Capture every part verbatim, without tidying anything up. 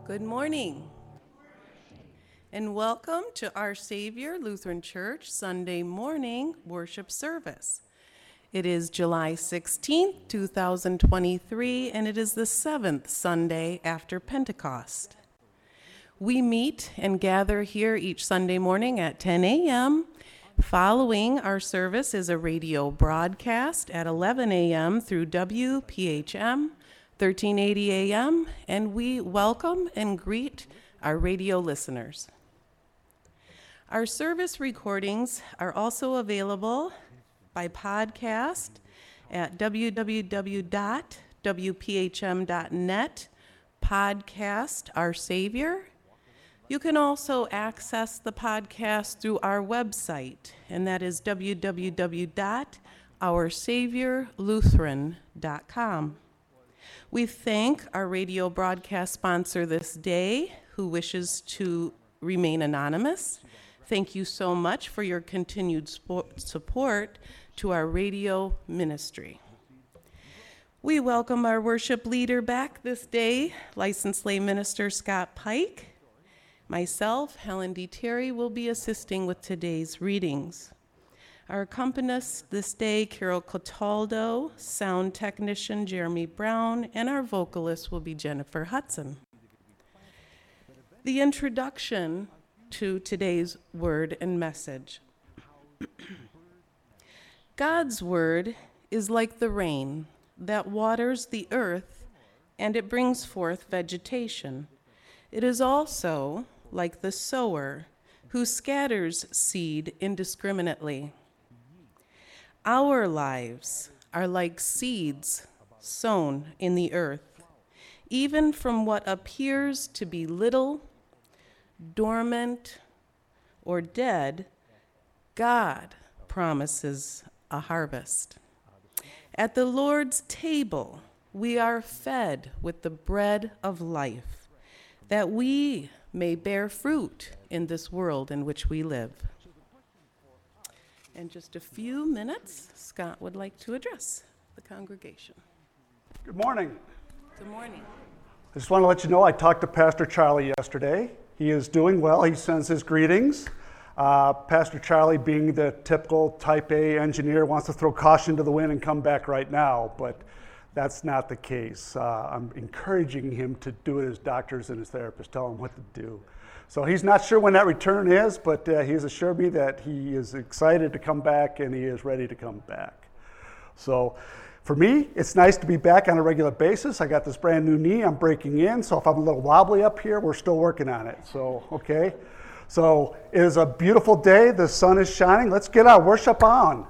Good morning, and welcome to Our Savior Lutheran Church Sunday morning worship service. It is July sixteenth, two thousand twenty-three, and it is the seventh Sunday after Pentecost. We meet and gather here each Sunday morning at ten a.m. Following our service is a radio broadcast at eleven a.m. through W P H M thirteen eighty A M, and we welcome and greet our radio listeners. Our service recordings are also available by podcast at w w w dot w p h m dot net, podcast Our Savior. You can also access the podcast through our website, and that is w w w dot our savior lutheran dot com. We thank our radio broadcast sponsor this day, who wishes to remain anonymous. Thank you so much for your continued support to our radio ministry. We welcome our worship leader back this day, licensed lay minister Scott Pike. Myself, Helen D. Terry, will be assisting with today's readings. Our accompanist this day, Carol Cataldo, sound technician Jeremy Brown, and our vocalist will be Jennifer Hudson. The introduction to today's word and message. God's word is like the rain that waters the earth, and it brings forth vegetation. It is also like the sower who scatters seed indiscriminately. Our lives are like seeds sown in the earth. Even from what appears to be little, dormant, or dead, God promises a harvest. At the Lord's table, we are fed with the bread of life, that we may bear fruit in this world in which we live. In just a few minutes, Scott would like to address the congregation. Good morning. Good morning. I just want to let you know I talked to Pastor Charlie yesterday. He is doing well. He sends his greetings. Uh, Pastor Charlie, being the typical type A engineer, wants to throw caution to the wind and come back right now, but that's not the case. Uh, I'm encouraging him to do it as doctors and his therapists tell him what to do. So he's not sure when that return is, but uh, he has assured me that he is excited to come back and he is ready to come back. So for me, it's nice to be back on a regular basis. I got this brand new knee I'm breaking in, so if I'm a little wobbly up here, we're still working on it. So, okay. So it is a beautiful day. The sun is shining. Let's get our worship on.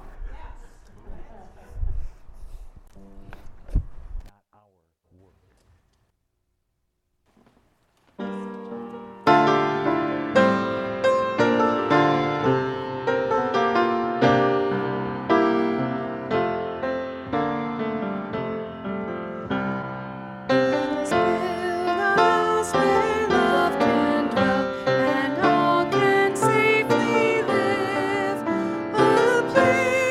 Please.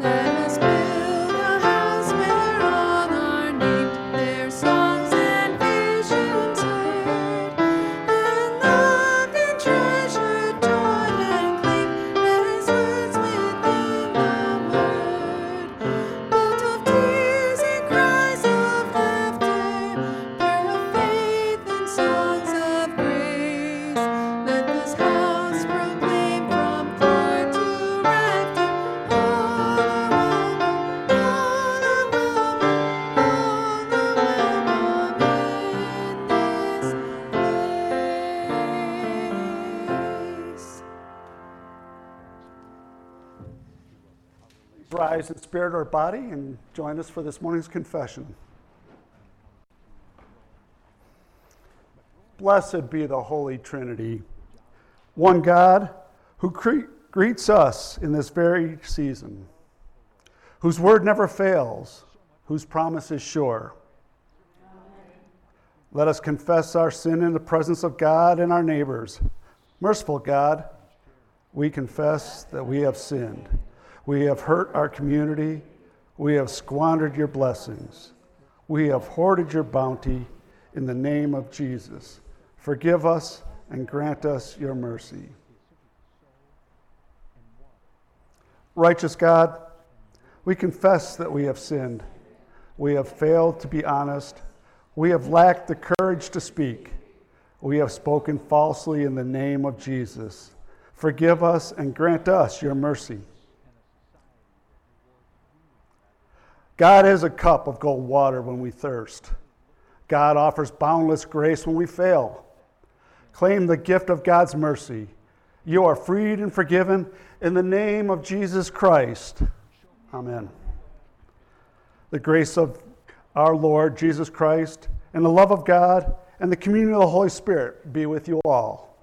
Rise in spirit or body and join us for this morning's confession. Blessed be the Holy Trinity, one God who cre- greets us in this very season, whose word never fails, whose promise is sure. Amen. Let us confess our sin in the presence of God and our neighbors. Merciful God, we confess that we have sinned. We have hurt our community. We have squandered your blessings. We have hoarded your bounty in the name of Jesus. Forgive us and grant us your mercy. Righteous God, we confess that we have sinned. We have failed to be honest. We have lacked the courage to speak. We have spoken falsely in the name of Jesus. Forgive us and grant us your mercy. God is a cup of cold water when we thirst. God offers boundless grace when we fail. Claim the gift of God's mercy. You are freed and forgiven in the name of Jesus Christ. Amen. The grace of our Lord Jesus Christ and the love of God and the communion of the Holy Spirit be with you all.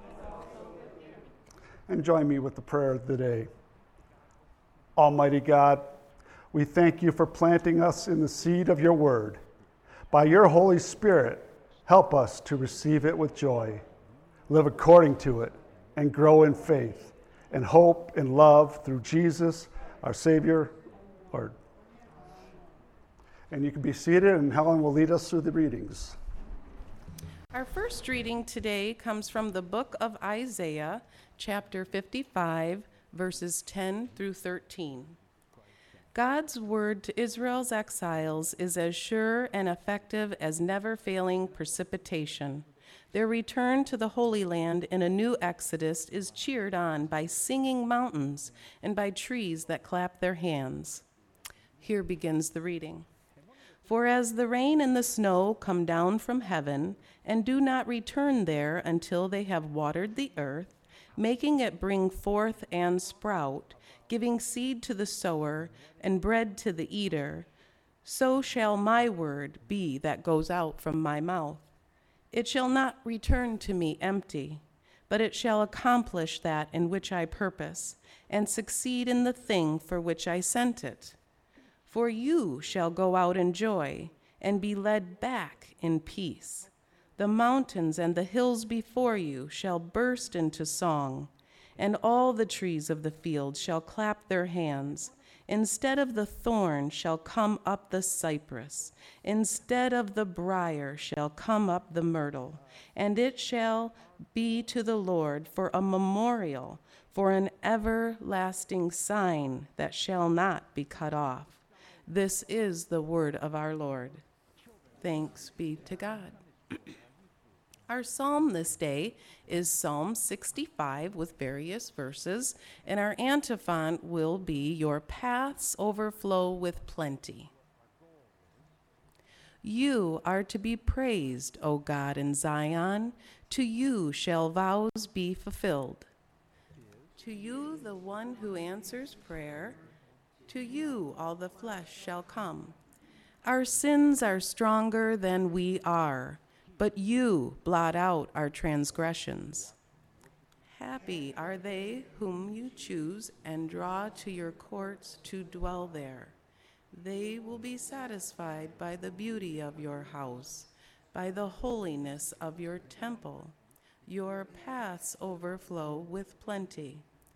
And join me with the prayer of the day. Almighty God, we thank you for planting us in the seed of your word. By your Holy Spirit, help us to receive it with joy, live according to it, and grow in faith and hope and love through Jesus, our Savior, Lord. And you can be seated, and Helen will lead us through the readings. Our first reading today comes from the book of Isaiah, chapter fifty-five, verses ten through thirteen. God's word to Israel's exiles is as sure and effective as never-failing precipitation. Their return to the Holy Land in a new exodus is cheered on by singing mountains and by trees that clap their hands. Here begins the reading. For as the rain and the snow come down from heaven and do not return there until they have watered the earth, making it bring forth and sprout, giving seed to the sower and bread to the eater, so shall my word be that goes out from my mouth. It shall not return to me empty, but it shall accomplish that in which I purpose, and succeed in the thing for which I sent it. For you shall go out in joy, and be led back in peace. The mountains and the hills before you shall burst into song, and all the trees of the field shall clap their hands. Instead of the thorn shall come up the cypress, instead of the brier shall come up the myrtle, and it shall be to the Lord for a memorial, for an everlasting sign that shall not be cut off. This is the word of our Lord. Thanks be to God. Our psalm this day is Psalm sixty-five with various verses, and our antiphon will be, "Your paths overflow with plenty." You are to be praised, O God, in Zion. To you shall vows be fulfilled. To you, the one who answers prayer, to you all the flesh shall come. Our sins are stronger than we are, but you blot out our transgressions. Happy are they whom you choose and draw to your courts to dwell there. They will be satisfied by the beauty of your house, by the holiness of your temple. Your paths overflow with plenty.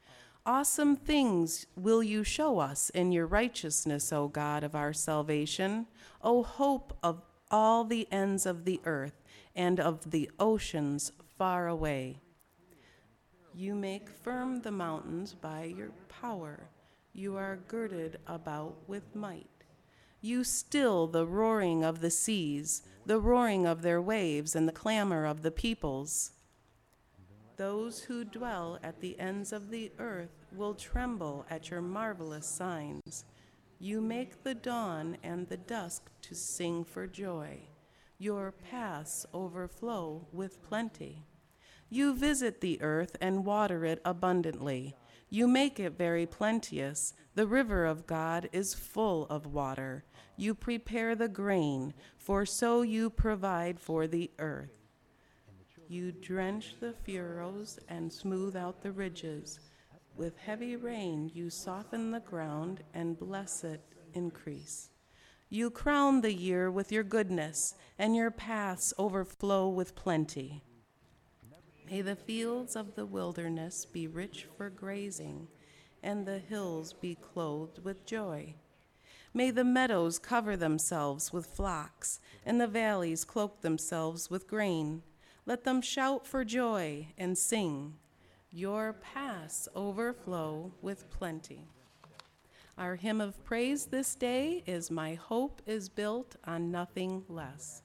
Awesome things will you show us in your righteousness, O God of our salvation, O hope of all the ends of the earth and of the oceans far away. You make firm the mountains by your power. You are girded about with might. You still the roaring of the seas, the roaring of their waves, and the clamor of the peoples. Those who dwell at the ends of the earth will tremble at your marvelous signs. You make the dawn and the dusk to sing for joy. Your paths overflow with plenty. You visit the earth and water it abundantly. You make it very plenteous. The river of God is full of water. You prepare the grain, for so you provide for the earth. You drench the furrows and smooth out the ridges. With heavy rain you soften the ground and bless it increase. You crown the year with your goodness, and your paths overflow with plenty. May the fields of the wilderness be rich for grazing, and the hills be clothed with joy. May the meadows cover themselves with flocks, and the valleys cloak themselves with grain. Let them shout for joy and sing. Your paths overflow with plenty. Our hymn of praise this day is "My Hope is Built on Nothing Less."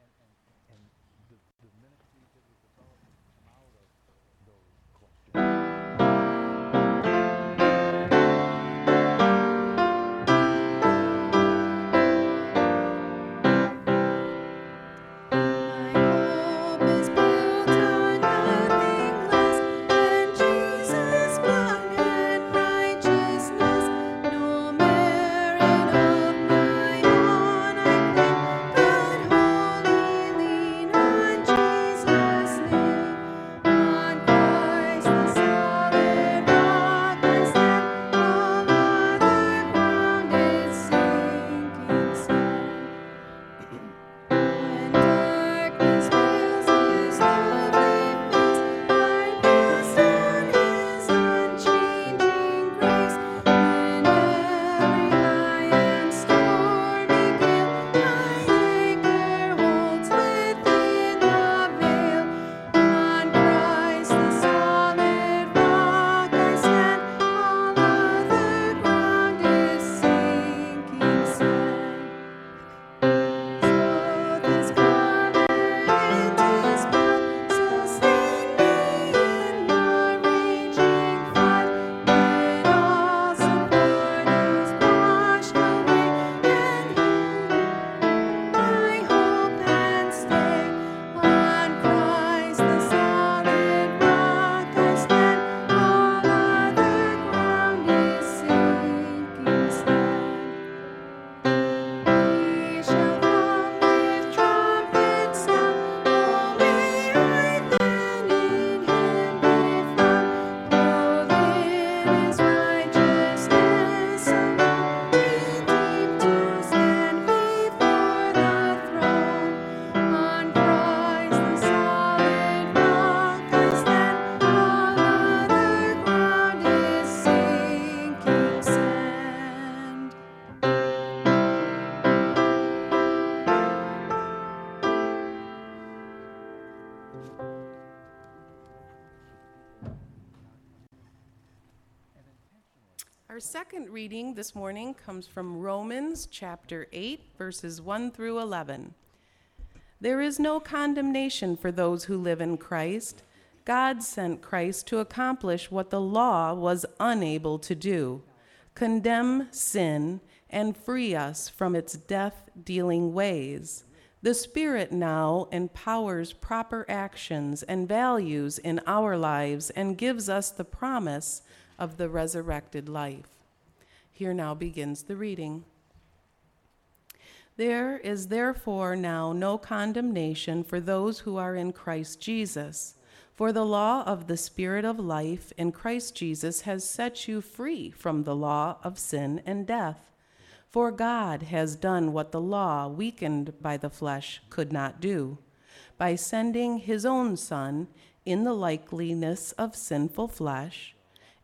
Our second reading this morning comes from Romans chapter eight, verses one through eleven. There is no condemnation for those who live in Christ. God sent Christ to accomplish what the law was unable to do, condemn sin and free us from its death-dealing ways. The Spirit now empowers proper actions and values in our lives and gives us the promise of the resurrected life. Here now begins the reading. There is therefore now no condemnation for those who are in Christ Jesus. For the law of the Spirit of life in Christ Jesus has set you free from the law of sin and death. For God has done what the law, weakened by the flesh, could not do, by sending his own Son in the likeness of sinful flesh,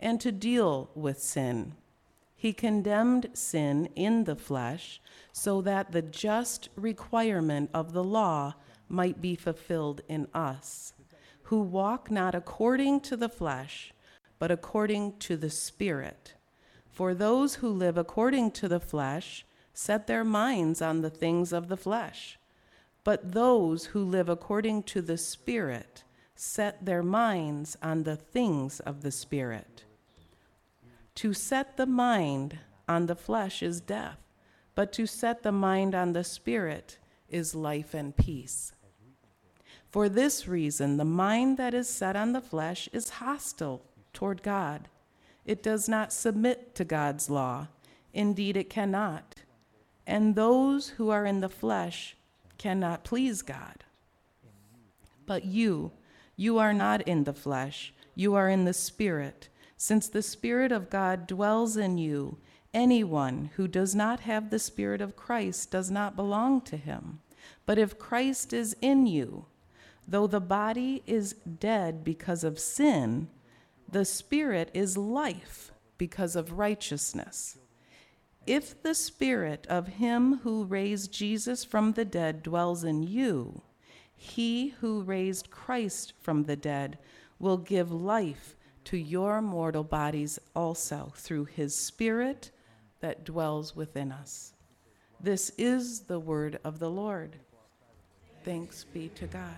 and to deal with sin. He condemned sin in the flesh so that the just requirement of the law might be fulfilled in us, who walk not according to the flesh, but according to the Spirit. For those who live according to the flesh set their minds on the things of the flesh, but those who live according to the Spirit set their minds on the things of the Spirit. To set the mind on the flesh is death, but to set the mind on the Spirit is life and peace. For this reason, the mind that is set on the flesh is hostile toward God. It does not submit to God's law. Indeed, it cannot. And those who are in the flesh cannot please God. But you, you are not in the flesh. You are in the Spirit, since the Spirit of God dwells in you. Anyone who does not have the Spirit of Christ does not belong to him. But if Christ is in you, though the body is dead because of sin, the Spirit is life because of righteousness. If the Spirit of him who raised Jesus from the dead dwells in you, he who raised Christ from the dead will give life to your mortal bodies also through his Spirit that dwells within us. This is the word of the Lord. Thanks be to God.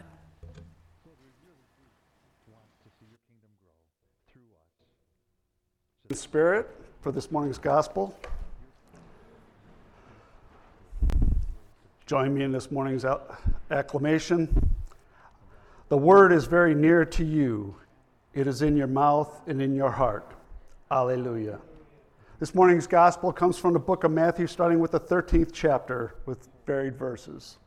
The Spirit for this morning's gospel. Join me in this morning's acclamation. The word is very near to you. It is in your mouth and in your heart. Alleluia. This morning's gospel comes from the book of Matthew, starting with the thirteenth chapter with varied verses.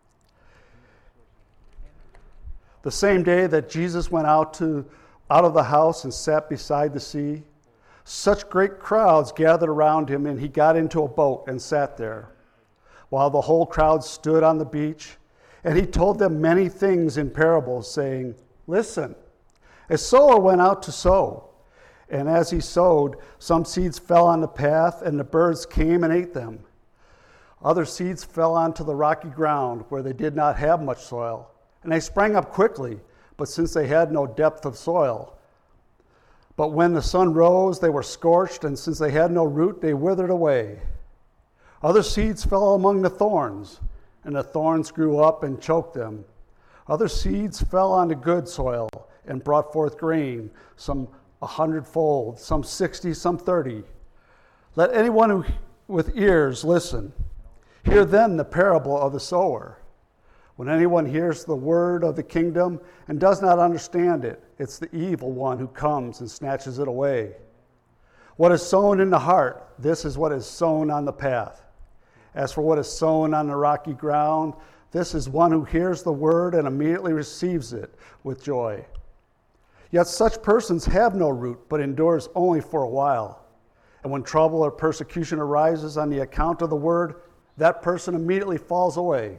The same day that Jesus went out to out of the house and sat beside the sea, such great crowds gathered around him, and he got into a boat and sat there, while the whole crowd stood on the beach. And he told them many things in parables, saying, "Listen, a sower went out to sow. And as he sowed, some seeds fell on the path, and the birds came and ate them. Other seeds fell onto the rocky ground, where they did not have much soil. And they sprang up quickly, but since they had no depth of soil, but when the sun rose, they were scorched, and since they had no root, they withered away. Other seeds fell among the thorns, and the thorns grew up and choked them. Other seeds fell onto good soil and brought forth grain, some a hundredfold, some sixty, some thirty. Let anyone who with ears listen. Hear then the parable of the sower. When anyone hears the word of the kingdom and does not understand it, it's the evil one who comes and snatches it away. What is sown in the heart, this is what is sown on the path. As for what is sown on the rocky ground, this is one who hears the word and immediately receives it with joy. Yet such persons have no root, but endures only for a while. And when trouble or persecution arises on the account of the word, that person immediately falls away.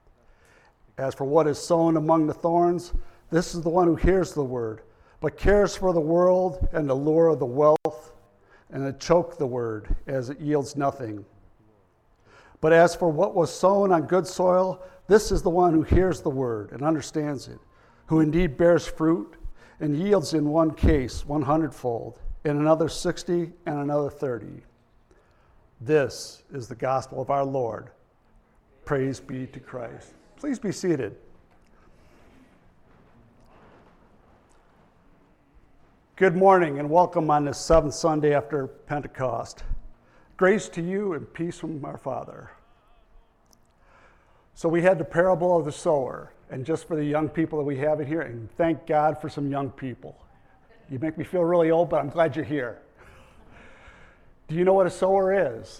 As for what is sown among the thorns, this is the one who hears the word, but cares for the world and the lure of the wealth, and to choke the word, as it yields nothing. But as for what was sown on good soil, this is the one who hears the word and understands it, who indeed bears fruit and yields in one case one hundredfold, in another sixty, and another thirty. This is the gospel of our Lord. Praise be to Christ. Please be seated. Good morning and welcome on this seventh Sunday after Pentecost. Grace to you and peace from our Father. So we had the parable of the sower, and just for the young people that we have in here, and thank God for some young people. You make me feel really old, but I'm glad you're here. Do you know what a sower is?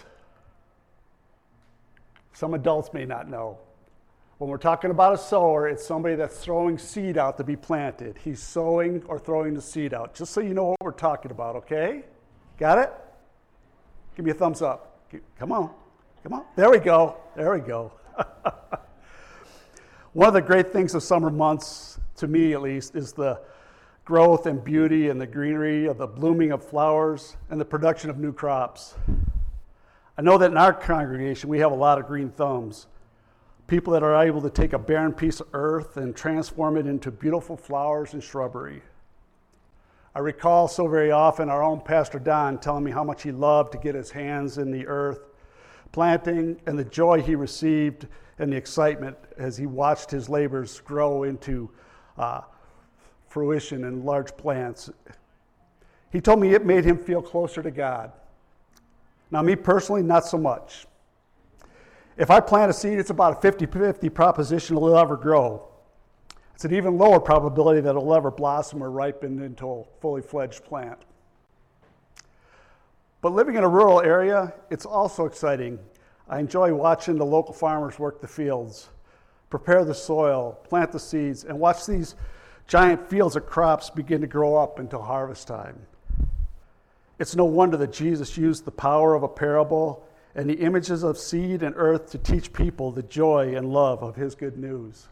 Some adults may not know. When we're talking about a sower, it's somebody that's throwing seed out to be planted. He's sowing or throwing the seed out, just so you know what we're talking about, okay? Got it? Give me a thumbs up. Come on. Come on. There we go. There we go. One of the great things of summer months, to me at least, is the growth and beauty and the greenery of the blooming of flowers and the production of new crops. I know that in our congregation we have a lot of green thumbs, people that are able to take a barren piece of earth and transform it into beautiful flowers and shrubbery. I recall so very often our own Pastor Don telling me how much he loved to get his hands in the earth, planting, and the joy he received and the excitement as he watched his labors grow into uh, fruition and large plants. He told me it made him feel closer to God. Now, me personally, not so much. If I plant a seed, it's about a fifty-fifty proposition it'll ever grow. It's an even lower probability that it'll ever blossom or ripen into a fully fledged plant. But living in a rural area, it's also exciting. I enjoy watching the local farmers work the fields, prepare the soil, plant the seeds, and watch these giant fields of crops begin to grow up until harvest time. It's no wonder that Jesus used the power of a parable and the images of seed and earth to teach people the joy and love of his good news.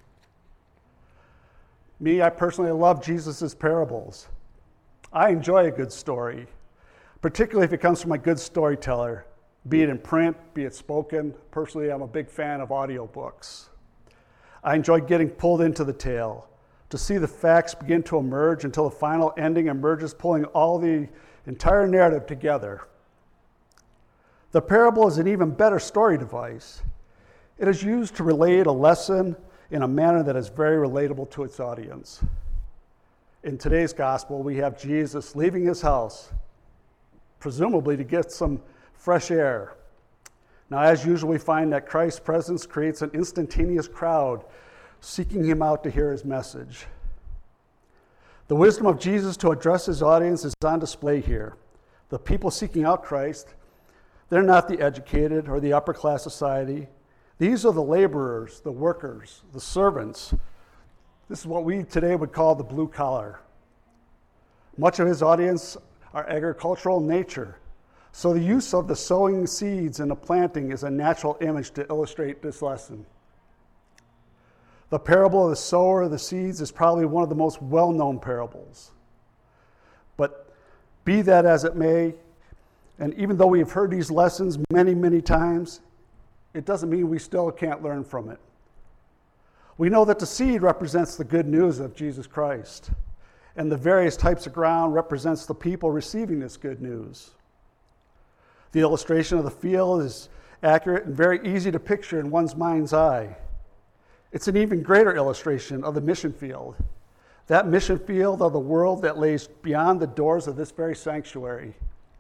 Me, I personally love Jesus' parables. I enjoy a good story, particularly if it comes from a good storyteller, be it in print, be it spoken. Personally, I'm a big fan of audiobooks. I enjoy getting pulled into the tale, to see the facts begin to emerge until the final ending emerges, pulling all the entire narrative together. The parable is an even better story device. It is used to relate a lesson in a manner that is very relatable to its audience. In today's gospel, we have Jesus leaving his house, presumably to get some fresh air. Now, as usual, we find that Christ's presence creates an instantaneous crowd seeking him out to hear his message. The wisdom of Jesus to address his audience is on display here. The people seeking out Christ, they're not the educated or the upper class society. These are the laborers, the workers, the servants. This is what we today would call the blue collar. Much of his audience are agricultural in nature. So the use of the sowing seeds and the planting is a natural image to illustrate this lesson. The parable of the sower of the seeds is probably one of the most well-known parables. But be that as it may, and even though we've heard these lessons many, many times, it doesn't mean we still can't learn from it. We know that the seed represents the good news of Jesus Christ, and the various types of ground represents the people receiving this good news. The illustration of the field is accurate and very easy to picture in one's mind's eye. It's an even greater illustration of the mission field, that mission field of the world that lays beyond the doors of this very sanctuary.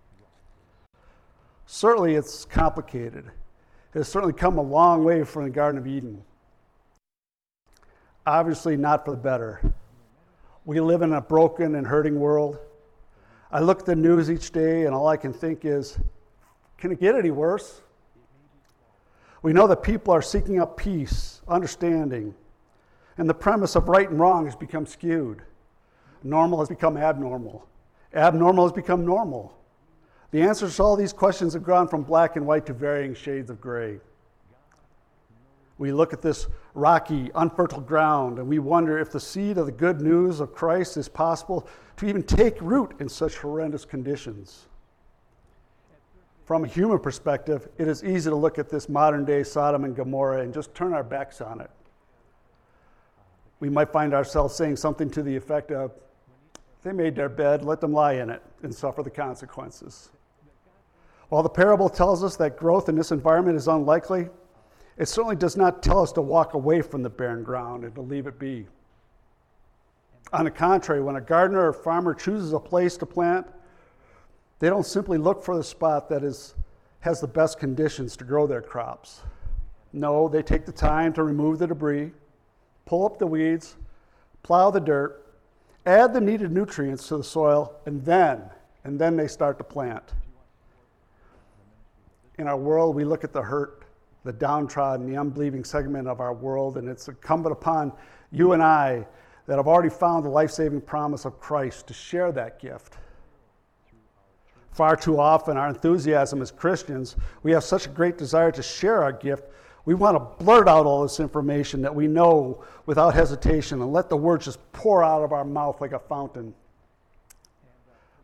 Certainly it's complicated. It has certainly come a long way from the Garden of Eden. Obviously not for the better. We live in a broken and hurting world. I look at the news each day and all I can think is, can it get any worse? We know that people are seeking out peace, understanding, and the premise of right and wrong has become skewed. Normal has become abnormal. Abnormal has become normal. The answers to all these questions have gone from black and white to varying shades of gray. We look at this rocky, unfertile ground, and we wonder if the seed of the good news of Christ is possible to even take root in such horrendous conditions. From a human perspective, it is easy to look at this modern-day Sodom and Gomorrah and just turn our backs on it. We might find ourselves saying something to the effect of, they made their bed, let them lie in it and suffer the consequences. While the parable tells us that growth in this environment is unlikely, it certainly does not tell us to walk away from the barren ground and to leave it be. On the contrary, when a gardener or farmer chooses a place to plant, they don't simply look for the spot that is, has the best conditions to grow their crops. No, they take the time to remove the debris, pull up the weeds, plow the dirt, add the needed nutrients to the soil, and then, and then they start to plant. In our world, we look at the hurt, the downtrodden, the unbelieving segment of our world, and it's incumbent upon you and I that have already found the life-saving promise of Christ to share that gift. Far too often, our enthusiasm as Christians, we have such a great desire to share our gift, we want to blurt out all this information that we know without hesitation and let the words just pour out of our mouth like a fountain.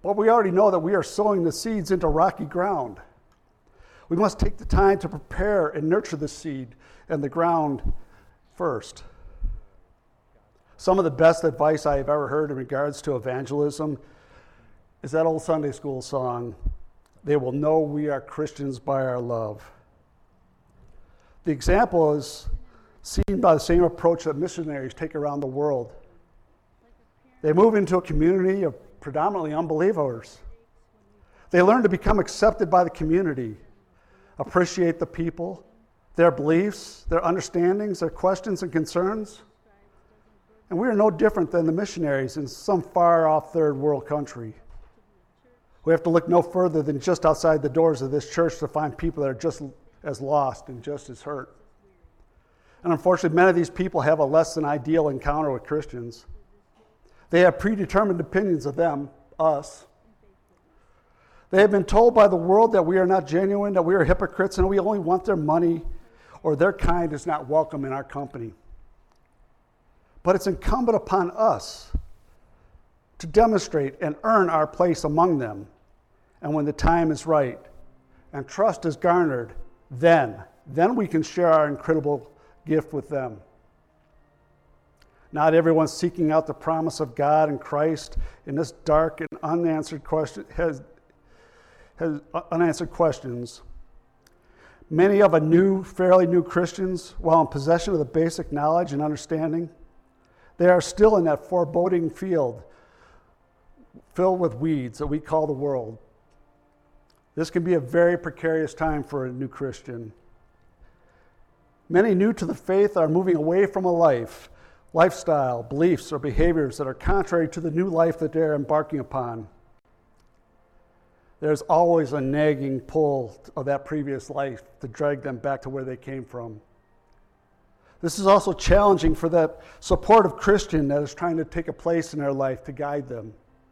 But we already know that we are sowing the seeds into rocky ground. We must take the time to prepare and nurture the seed and the ground first. Some of the best advice I have ever heard in regards to evangelism is that old Sunday school song, "They will know we are Christians by our love." The example is seen by the same approach that missionaries take around the world. They move into a community of predominantly unbelievers. They learn to become accepted by the community, appreciate the people, their beliefs, their understandings, their questions and concerns. And we are no different than the missionaries in some far-off third world country. We have to look no further than just outside the doors of this church to find people that are just as lost and just as hurt. And unfortunately, many of these people have a less than ideal encounter with Christians. They have predetermined opinions of them, us. They have been told by the world that we are not genuine, that we are hypocrites, and we only want their money, or their kind is not welcome in our company. But it's incumbent upon us to demonstrate and earn our place among them. And when the time is right and trust is garnered, then, then we can share our incredible gift with them. Not everyone seeking out the promise of God and Christ in this dark and unanswered question has, has unanswered questions. Many of a new, fairly new Christians, while in possession of the basic knowledge and understanding, they are still in that foreboding field filled with weeds that we call the world. This can be a very precarious time for a new Christian. Many new to the faith are moving away from a life, lifestyle, beliefs, or behaviors that are contrary to the new life that they're embarking upon. There's always a nagging pull of that previous life to drag them back to where they came from. This is also challenging for that supportive Christian that is trying to take a place in their life to guide them.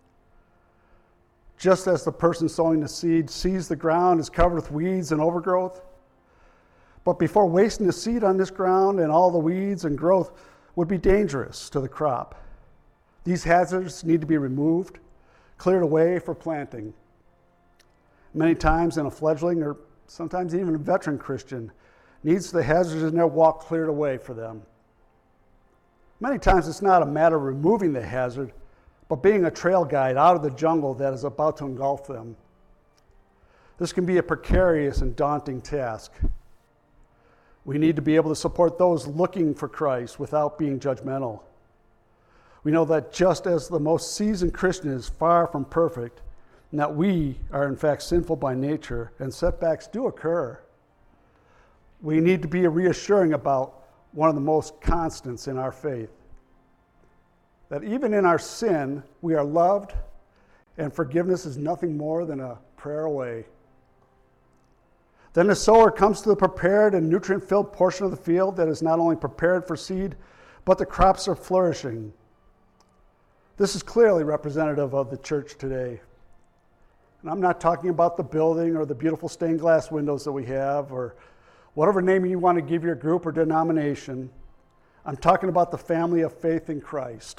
Just as the person sowing the seed sees the ground is covered with weeds and overgrowth, but before wasting the seed on this ground and all the weeds and growth would be dangerous to the crop. These hazards need to be removed, cleared away for planting. Many times in a fledgling or sometimes even a veteran Christian needs the hazards in their walk cleared away for them. Many times it's not a matter of removing the hazard, but being a trail guide out of the jungle that is about to engulf them. This can be a precarious and daunting task. We need to be able to support those looking for Christ without being judgmental. We know that just as the most seasoned Christian is far from perfect, and that we are in fact sinful by nature, and setbacks do occur, we need to be reassuring about one of the most constants in our faith. That even in our sin, we are loved, and forgiveness is nothing more than a prayer away. Then the sower comes to the prepared and nutrient-filled portion of the field that is not only prepared for seed, but the crops are flourishing. This is clearly representative of the church today. And I'm not talking about the building or the beautiful stained glass windows that we have, or whatever name you want to give your group or denomination. I'm talking about the family of faith in Christ.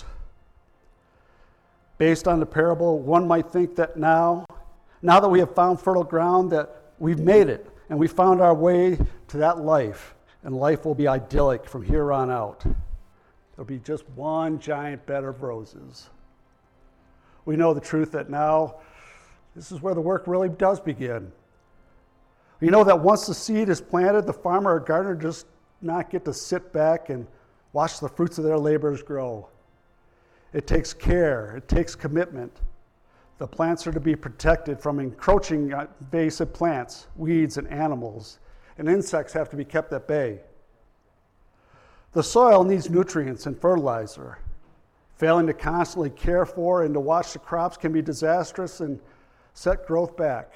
Based on the parable, one might think that now, now that we have found fertile ground, that we've made it, and we found our way to that life, and life will be idyllic from here on out. There'll be just one giant bed of roses. We know the truth that now, this is where the work really does begin. We know that once the seed is planted, the farmer or gardener just not get to sit back and watch the fruits of their labors grow. It takes care, it takes commitment. The plants are to be protected from encroaching invasive plants, weeds, and animals, and insects have to be kept at bay. The soil needs nutrients and fertilizer. Failing to constantly care for and to watch the crops can be disastrous and set growth back.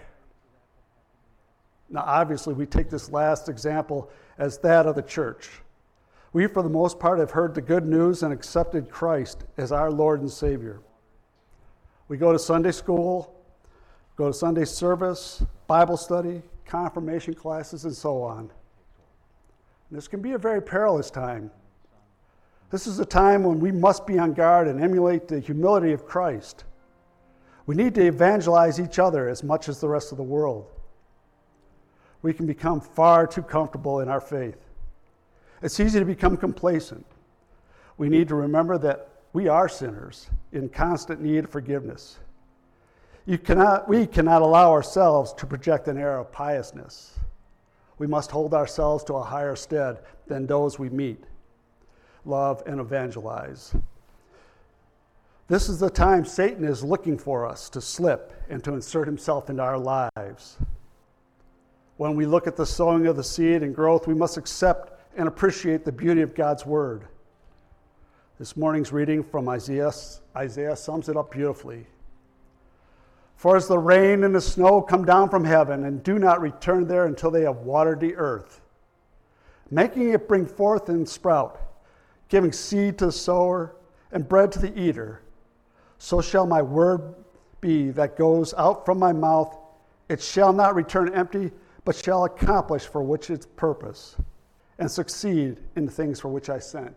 Now, obviously, we take this last example as that of the church. We, for the most part, have heard the good news and accepted Christ as our Lord and Savior. We go to Sunday school, go to Sunday service, Bible study, confirmation classes, and so on. And this can be a very perilous time. This is a time when we must be on guard and emulate the humility of Christ. We need to evangelize each other as much as the rest of the world. We can become far too comfortable in our faith. It's easy to become complacent. We need to remember that we are sinners in constant need of forgiveness. You cannot, we cannot allow ourselves to project an air of piousness. We must hold ourselves to a higher stead than those we meet, love, and evangelize. This is the time Satan is looking for us to slip and to insert himself into our lives. When we look at the sowing of the seed and growth, we must accept and appreciate the beauty of God's word. This morning's reading from Isaiah, Isaiah sums it up beautifully. For as the rain and the snow come down from heaven and do not return there until they have watered the earth, making it bring forth and sprout, giving seed to the sower and bread to the eater, so shall my word be that goes out from my mouth. It shall not return empty, but shall accomplish for which its purpose, and succeed in the things for which I sent.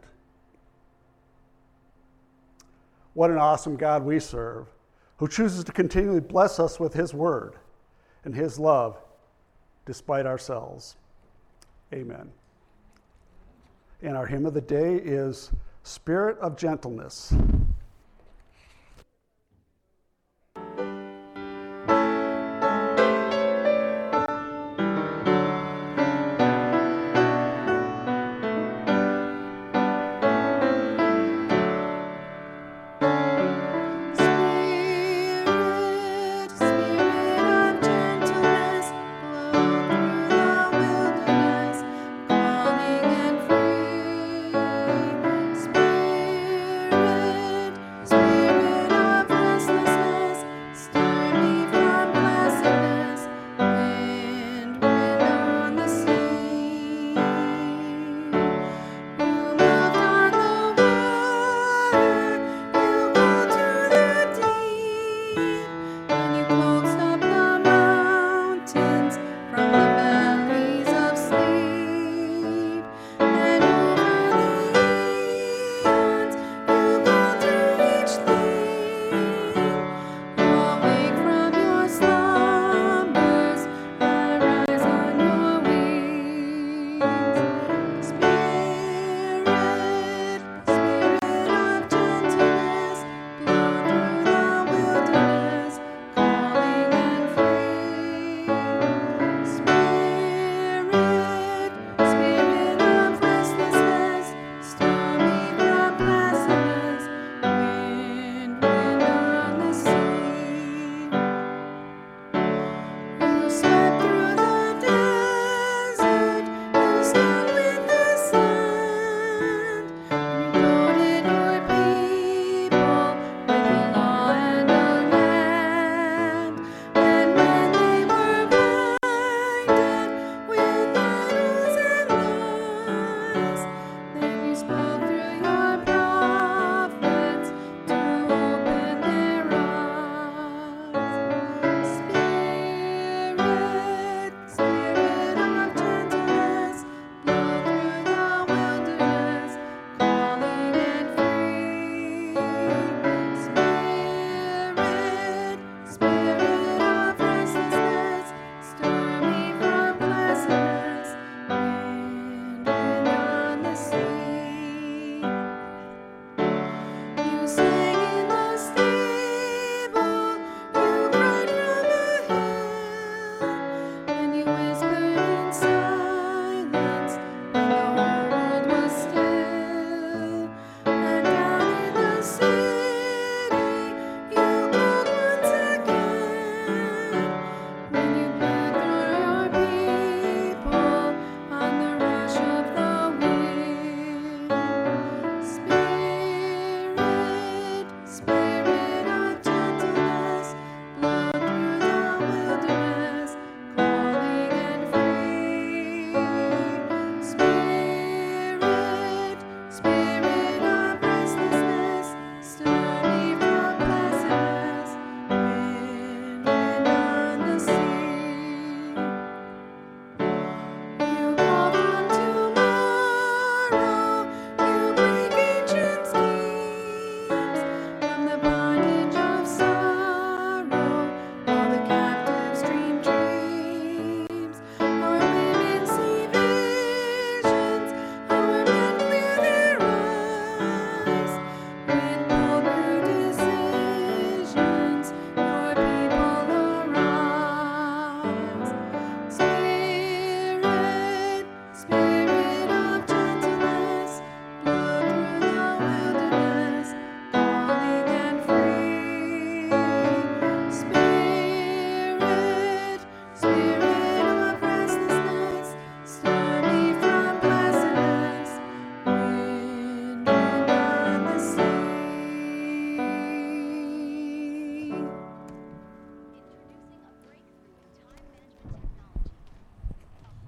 What an awesome God we serve, who chooses to continually bless us with his word and his love despite ourselves. Amen. And our hymn of the day is Spirit of Gentleness.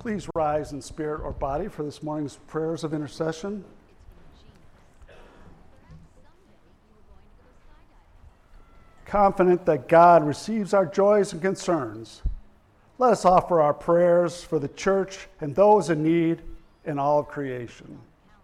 Please rise in spirit or body for this morning's prayers of intercession. Confident that God receives our joys and concerns, let us offer our prayers for the church and those in need in all of creation.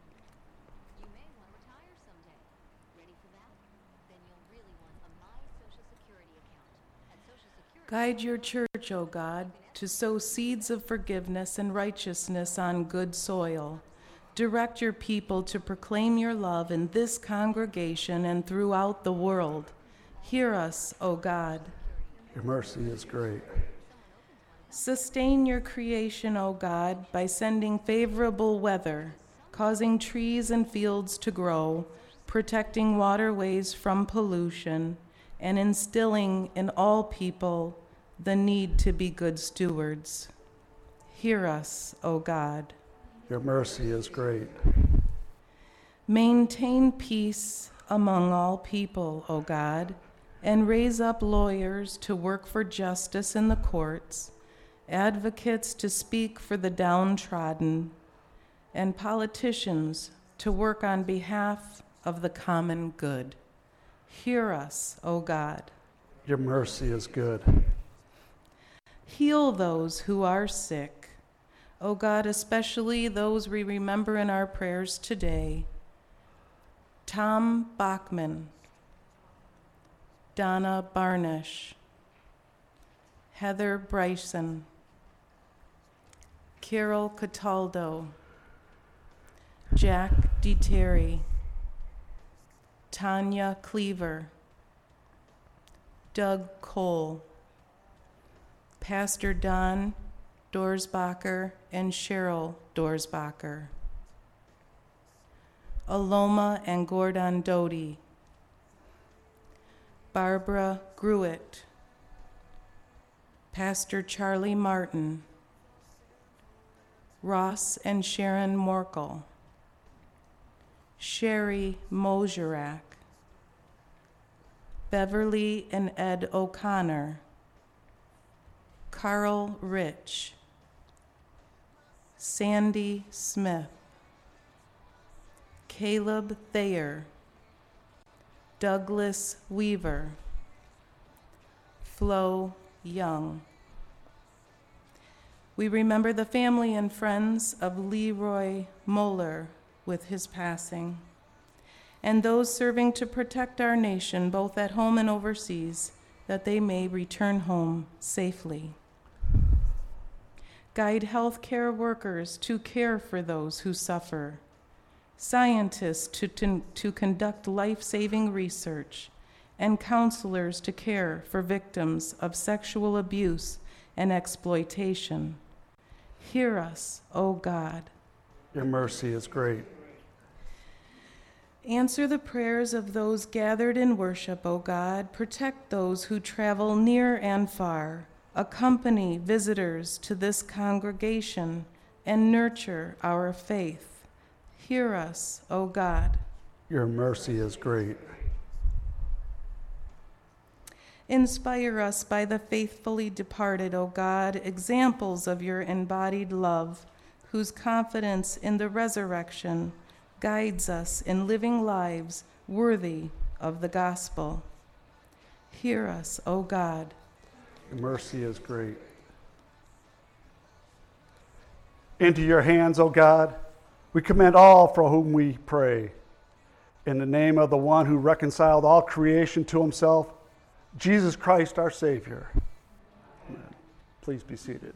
Guide your church, O God, to sow seeds of forgiveness and righteousness on good soil. Direct your people to proclaim your love in this congregation and throughout the world. Hear us, O God. Your mercy is great. Sustain your creation, O God, by sending favorable weather, causing trees and fields to grow, protecting waterways from pollution, and instilling in all people the need to be good stewards. Hear us, O God. Your mercy is great. Maintain peace among all people, O God, and raise up lawyers to work for justice in the courts, advocates to speak for the downtrodden, and politicians to work on behalf of the common good. Hear us, O God. Your mercy is good. Heal those who are sick, O God, especially those we remember in our prayers today. Tom Bachman, Donna Barnish, Heather Bryson, Carol Cataldo, Jack DeTerry, Tanya Cleaver, Doug Cole, Pastor Don Dorsbacher and Cheryl Dorsbacher, Aloma and Gordon Doty, Barbara Gruitt, Pastor Charlie Martin, Ross and Sharon Morkel, Sherry Moserak, Beverly and Ed O'Connor, Carl Rich, Sandy Smith, Caleb Thayer, Douglas Weaver, Flo Young. We remember the family and friends of Leroy Moeller with his passing, and those serving to protect our nation, both at home and overseas, that they may return home safely. Guide healthcare workers to care for those who suffer, scientists to, to, to conduct life-saving research, and counselors to care for victims of sexual abuse and exploitation. Hear us, O God. Your mercy is great. Answer the prayers of those gathered in worship, O God. Protect those who travel near and far. Accompany visitors to this congregation and nurture our faith. Hear us, O God. Your mercy is great. Inspire us by the faithfully departed, O God, examples of your embodied love, whose confidence in the resurrection guides us in living lives worthy of the gospel. Hear us, O God. Your mercy is great. Into your hands, O God, we commend all for whom we pray. In the name of the one who reconciled all creation to himself, Jesus Christ, our Savior. Amen. Please be seated.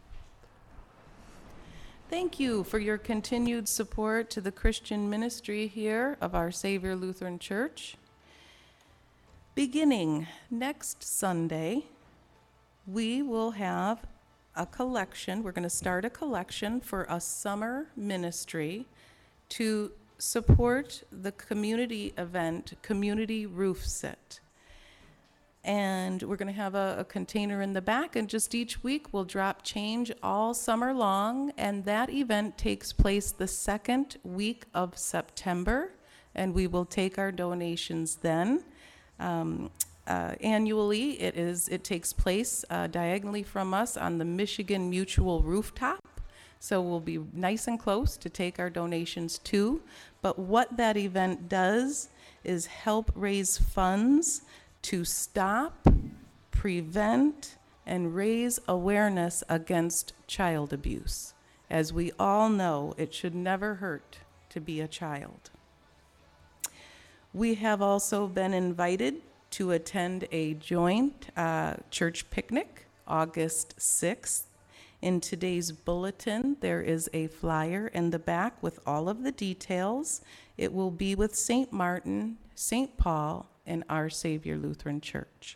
Thank you for your continued support to the Christian ministry here of Our Savior Lutheran Church. Beginning next Sunday, we will have a collection. We're going to start a collection for a summer ministry to support the community event, Community Roof Sit. And we're going to have a, a container in the back, and just each week we'll drop change all summer long, and that event takes place the second week of September, and we will take our donations then. Um, uh, annually, it is it takes place uh, diagonally from us on the Michigan Mutual rooftop, So we'll be nice and close to take our donations too. But what that event does is help raise funds to stop, prevent, and raise awareness against child abuse. As we all know, it should never hurt to be a child. We have also been invited to attend a joint uh, church picnic, August sixth. In today's bulletin, there is a flyer in the back with all of the details. It will be with Saint Martin, Saint Paul, and Our Savior Lutheran Church.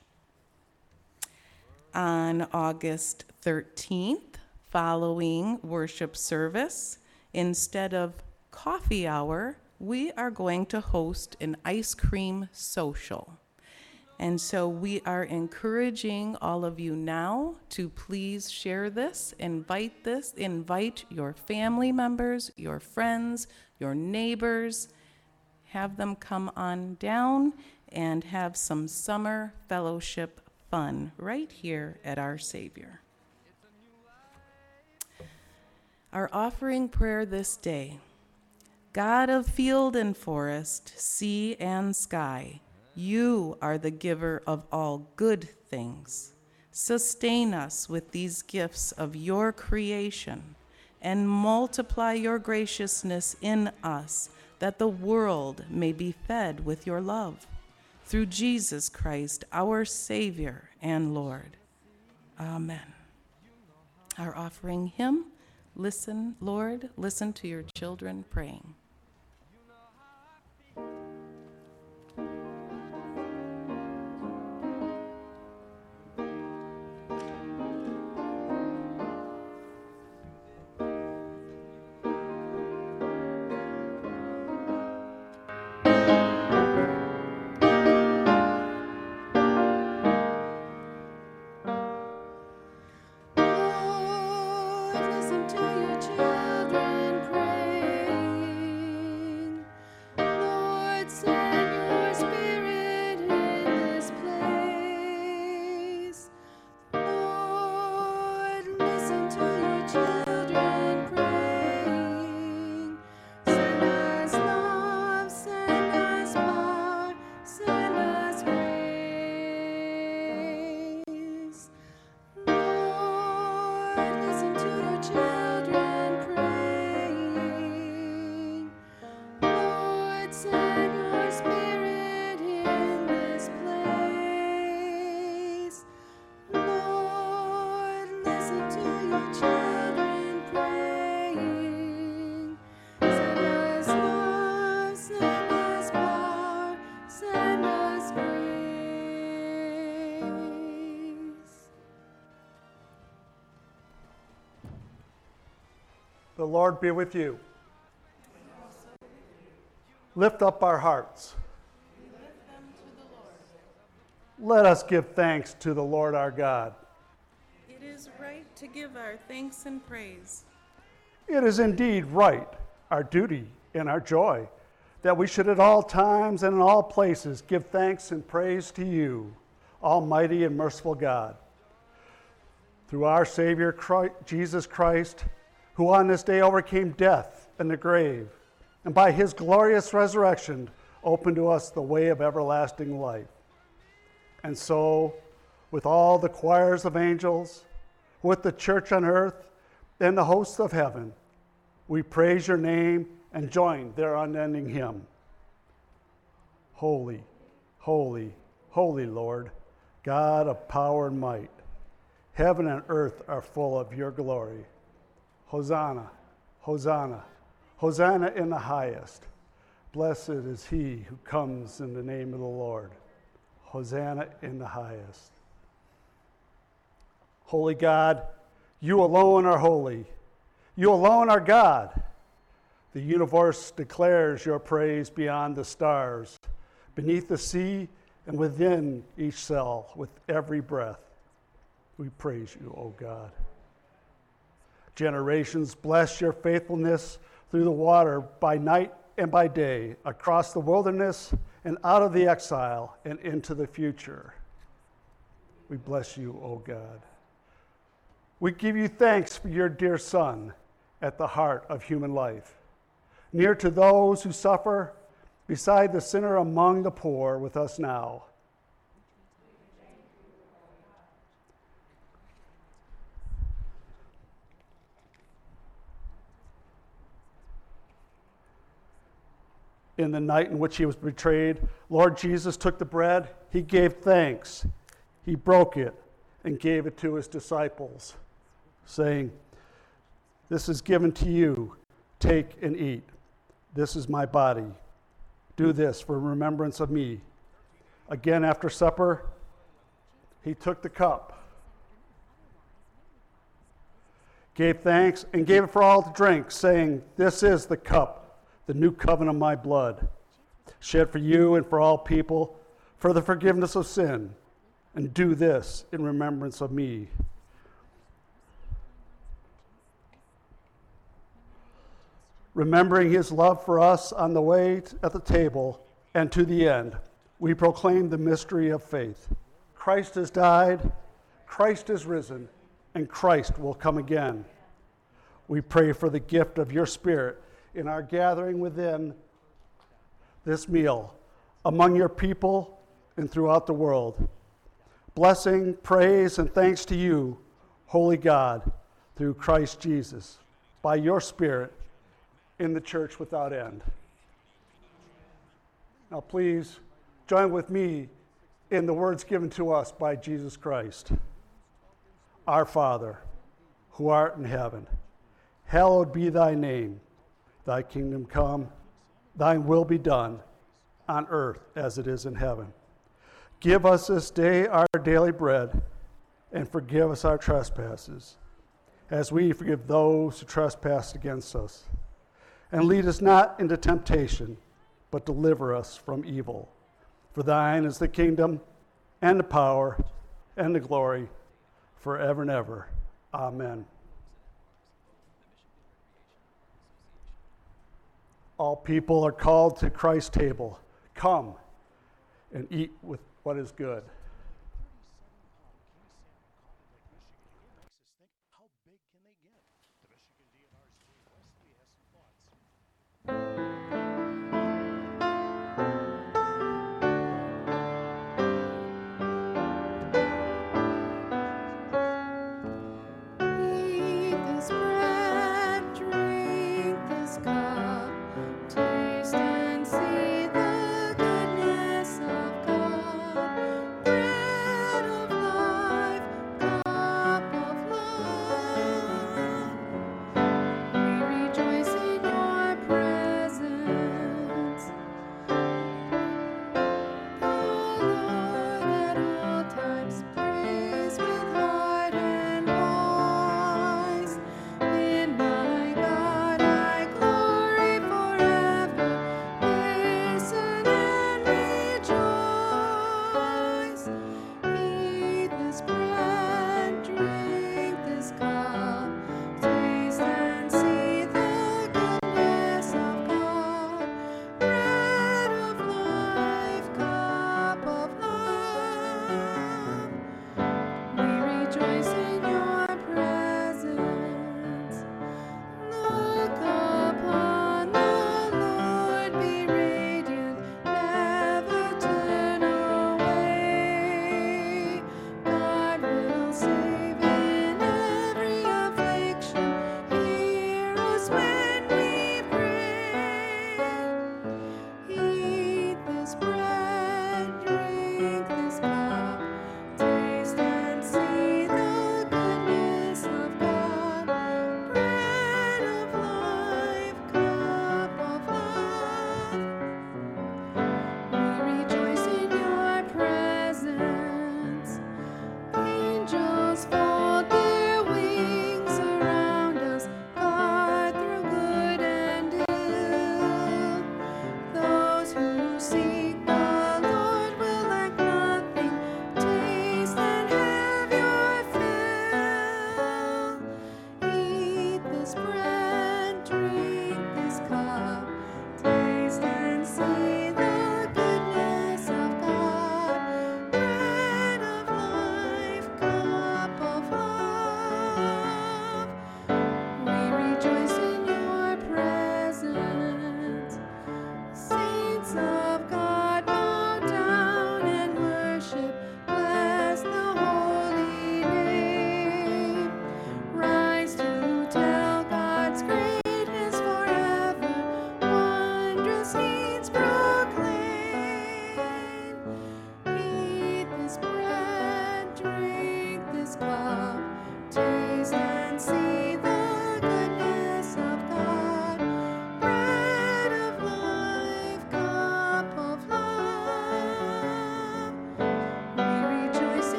On August thirteenth, following worship service, instead of coffee hour, we are going to host an ice cream social. And so we are encouraging all of you now to please share this, invite this, invite your family members, your friends, your neighbors, have them come on down and have some summer fellowship fun right here at Our Savior. Our offering prayer this day. God of field and forest, sea and sky, you are the giver of all good things. Sustain us with these gifts of your creation and multiply your graciousness in us, that the world may be fed with your love. Through Jesus Christ, our Savior and Lord. Amen. Our offering hymn, Listen, Lord, listen to your children praying. The Lord be with you. Lift up our hearts. We lift them to the Lord. Let us give thanks to the Lord our God. It is right to give our thanks and praise. It is indeed right, our duty and our joy, that we should at all times and in all places give thanks and praise to you, Almighty and merciful God. Through our Savior, Christ, Jesus Christ, who on this day overcame death and the grave, and by his glorious resurrection opened to us the way of everlasting life. And so, with all the choirs of angels, with the church on earth, and the hosts of heaven, we praise your name and join their unending hymn. Holy, holy, holy Lord, God of power and might, heaven and earth are full of your glory. Hosanna, Hosanna, Hosanna in the highest. Blessed is he who comes in the name of the Lord. Hosanna in the highest. Holy God, you alone are holy. You alone are God. The universe declares your praise beyond the stars, beneath the sea and within each cell, with every breath. We praise you, O God. Generations bless your faithfulness through the water by night and by day, across the wilderness and out of the exile and into the future. We bless you, O God. We give you thanks for your dear Son, at the heart of human life. Near to those who suffer, beside the sinner among the poor with us now. In the night in which he was betrayed, Lord Jesus took the bread, he gave thanks, he broke it, and gave it to his disciples, saying, "This is given to you, take and eat. This is my body. Do this for remembrance of me." Again, after supper, he took the cup, gave thanks, and gave it for all to drink, saying, "This is the cup, the new covenant of my blood, shed for you and for all people for the forgiveness of sin. And do this in remembrance of me." Remembering his love for us on the way at the table and to the end, we proclaim the mystery of faith. Christ has died, Christ is risen, and Christ will come again. We pray for the gift of your Spirit in our gathering within this meal, among your people and throughout the world. Blessing, praise, and thanks to you, Holy God, through Christ Jesus, by your Spirit, in the church without end. Now please join with me in the words given to us by Jesus Christ. Our Father, who art in heaven, hallowed be thy name. Thy kingdom come, thine will be done, on earth as it is in heaven. Give us this day our daily bread, and forgive us our trespasses, as we forgive those who trespass against us. And lead us not into temptation, but deliver us from evil. For thine is the kingdom, and the power, and the glory, forever and ever. Amen. All people are called to Christ's table. Come and eat with what is good. Taste and see the goodness of God.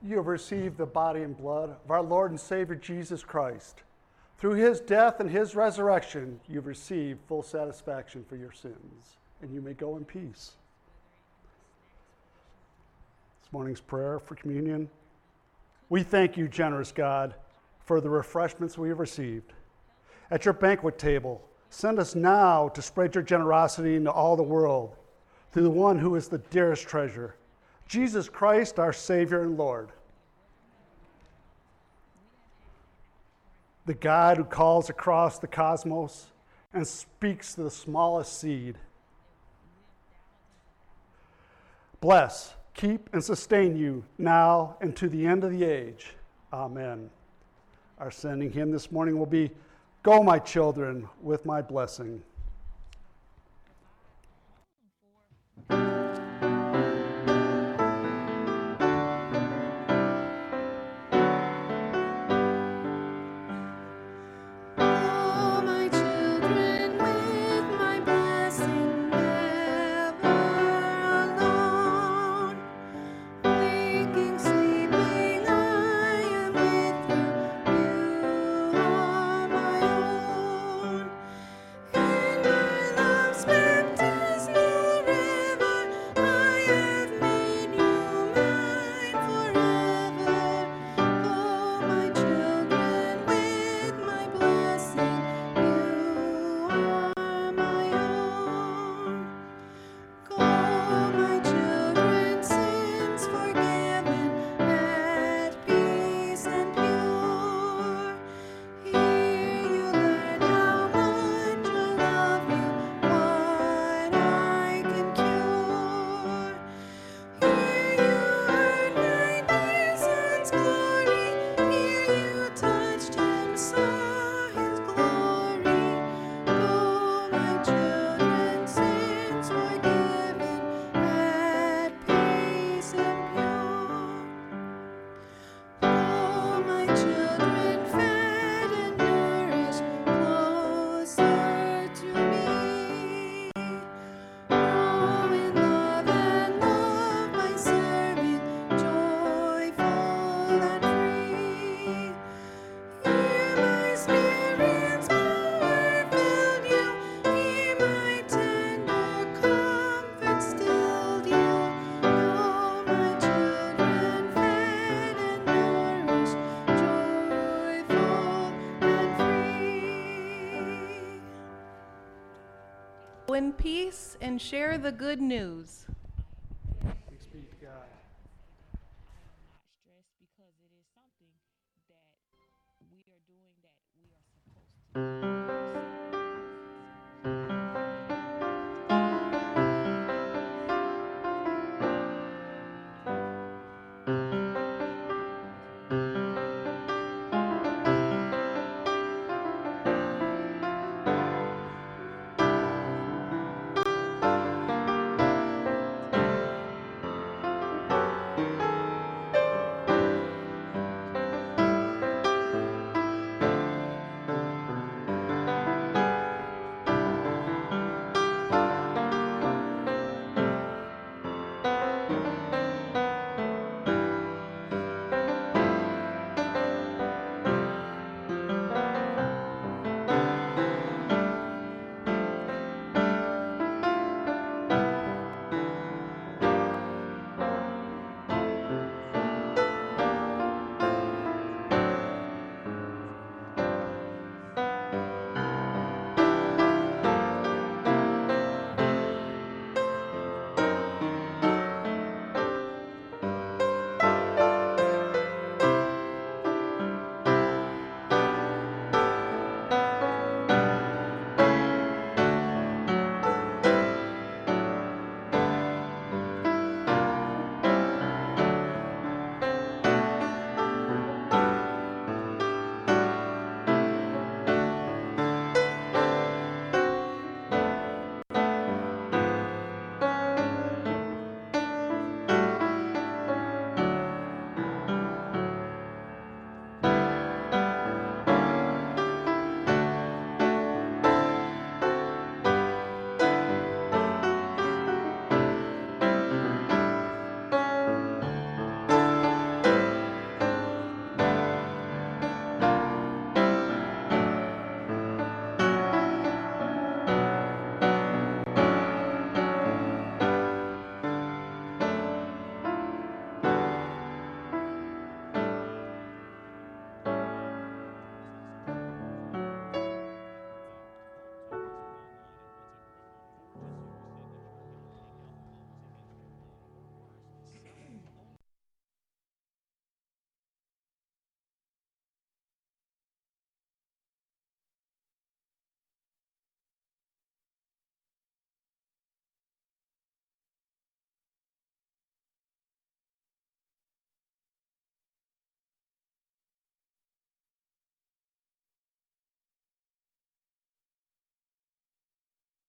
you have received the body and blood of our Lord and Savior Jesus Christ. Through his death and his resurrection, you've received full satisfaction for your sins, and you may go in peace. This morning's prayer for communion. We thank you, generous God, for the refreshments we have received. At your banquet table, send us now to spread your generosity into all the world through the one who is the dearest treasure, Jesus Christ, our Savior and Lord. The God who calls across the cosmos and speaks to the smallest seed. Bless, keep, and sustain you now and to the end of the age. Amen. Our sending hymn this morning will be, Go, my children, with my blessing. In peace and share the good news. Thanks be to God. Not stressed because it is something that we are doing that we are supposed to do.